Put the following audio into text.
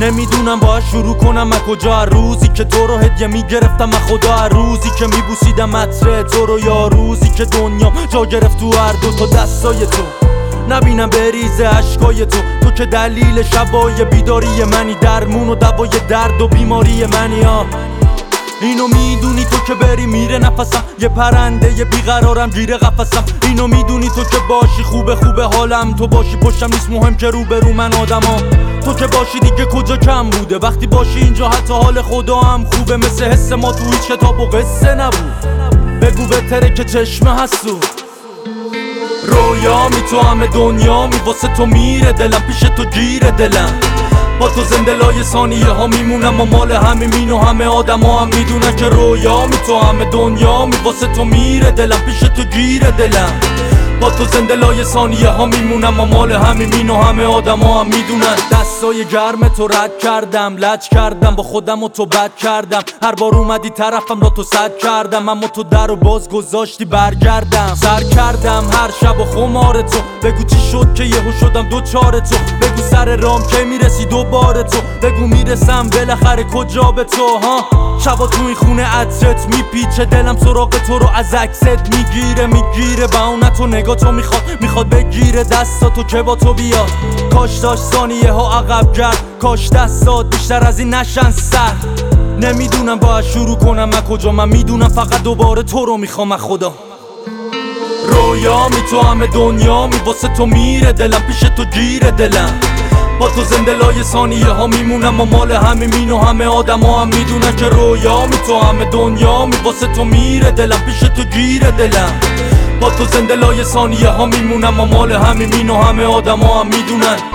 نمیدونم باید شروع کنم از کجا، روزی که تو رو هدیه میگرفتم از خدا، روزی که میبوسیدم عطر تو رو، یا روزی که دنیام جا گرفت تو هر دو تا دستای تو، نبینم بریزه عشقای تو که دلیل شبای بیداری منی، درمون و دوای درد و بیماری منی. اینو میدونی تو که بری میره نفسم، یه پرنده یه بیقرارم گیره قفسم. اینو میدونی تو که باشی خوبه حالم، تو باشی پشتم نیست مهم که روبرو من آدمام. تو که باشی دیگه کجا کم بوده، وقتی باشی اینجا حتی حال خدا هم خوبه. مثل حس ما تو هیچ کتاب و قصه نبود، بگو بهتره که چشمه هستو. رویامی تو همه دنیامی، واسه تو میره دلم، پیش تو گیره دلم. با تو زنده لای ثانیه ها میمونم و مال همین و همه آدم ها هم میدونن که رویامی تو همه دنیامی، واسه تو میره دلم، پیش تو گیره دلم. با تو زنده لای ثانیه ها میمونم و مال همین و همه آدم ها هم میدونن. دستای گرم تو رد کردم، لج کردم با خودم و تو بد کردم. هر بار اومدی طرفم را تو صد کردم، اما تو در و باز گذاشتی برگردم. سر کردم هر شب و خمار تو، بگو چی شد که یهو شدم دوچار تو. بگو سر رام که میرسی دوباره تو، بگو میرسم بالاخره کجا به تو. ها شبا تو این خونه عطرت میپیچه، دلم سراغ تو رو از عکست میگیره. بهونه تو نگاه تو میخواد بگیره دستاتو که با تو بیاد. کاش داشت ثانیه ها عقب گرد، کاش دستات بیشتر از این نشن سر. نمیدونم باید شروع کنم از کجا، من میدونم فقط دوباره تو رو میخوام از خدا. رویامی تو همه دنیامی، واسه تو میره دلم، پیش تو گیره دلم. با تو زنده لای ثانیه ها میمونم و مال همین و همه آدم ها هم میدونن که رویامی تو همه دنیامی، واسه تو میره دلم، پیش تو گیره دلم. با تو زنده لای ثانیه ها میمونم و مال همین و همه آدم ها هم میدونن.